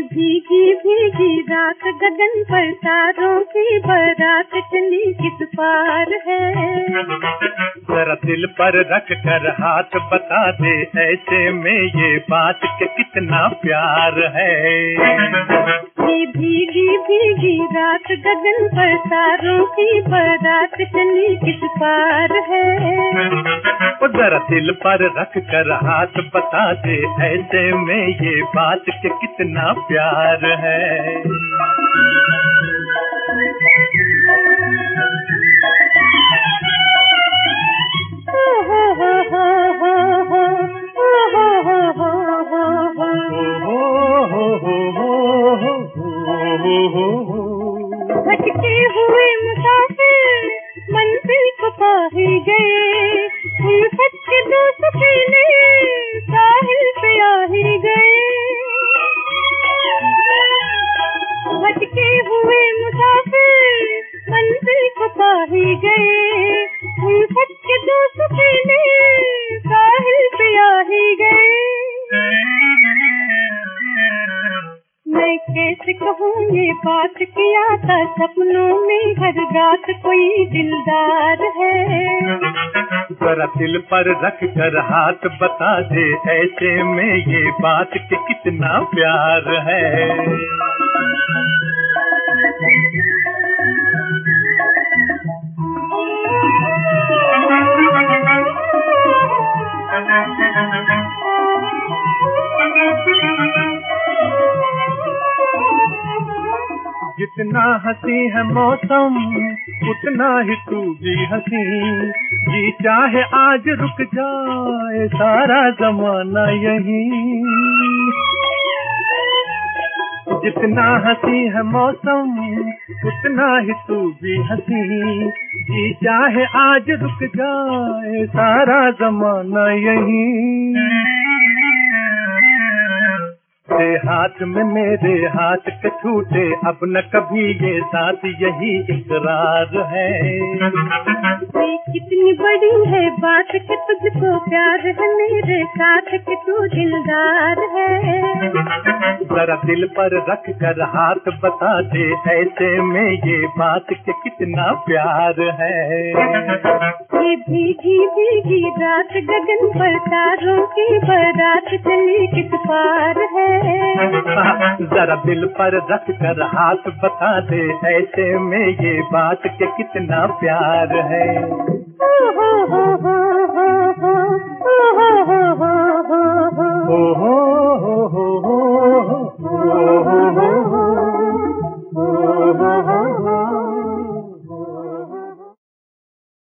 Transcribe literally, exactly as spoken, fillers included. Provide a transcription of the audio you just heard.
भीगी भीगी रात गगन पर तारों की बारात चली किस पार है। जरा दिल पर रख कर हाथ बता दे ऐसे में ये बात के कितना प्यार है। ये भीगी भीगी रात गगन पर तारों की बारात चली किस पार है। जरा दिल पर रख कर हाथ बता दे ऐसे में ये बात के कितना प्यार है। हो हो हो हो हो हो हो हो हो भटके हुए मुसाफिर मंजिल को पा ही गए। उल्फत के दो सफीने साहिल पे आ ही गए। भटके हुए मुसाफिर मंजिल को पा ही गए। उल्फत के दो सफीने साहिल पे आ ही गए। मैं कैसे कहूँ ये बात किया था सपनों में हर रात कोई दिलदार है। जरा दिल पर रख कर हाथ बता दे ऐसे में ये बात के कितना प्यार है। जितना हंसी है मौसम उतना ही तू भी हंसी। जी चाहे आज रुक जाए सारा जमाना यहीं। जितना हंसी है मौसम उतना ही तू भी हंसी। जी चाहे आज रुक जाए सारा जमाना यहीं। तेरे हाथ में मेरे हाथ के छूटे अब न कभी ये साथ यही इकरार है। ये कितनी बड़ी है बात कि तुझको प्यार है मेरे साथ कि तू दिलदार है। जरा दिल पर रख कर हाथ बता दे ऐसे में ये बात के कितना प्यार है। ये भीगी भीगी रात गगन पर तारों की बारात चली किस पार है। जरा दिल पर रख कर हाथ बता दे ऐसे में ये बात के कितना प्यार है। हो हो हो हो हो हो हो हो हो हो हो हो हो हो हो हो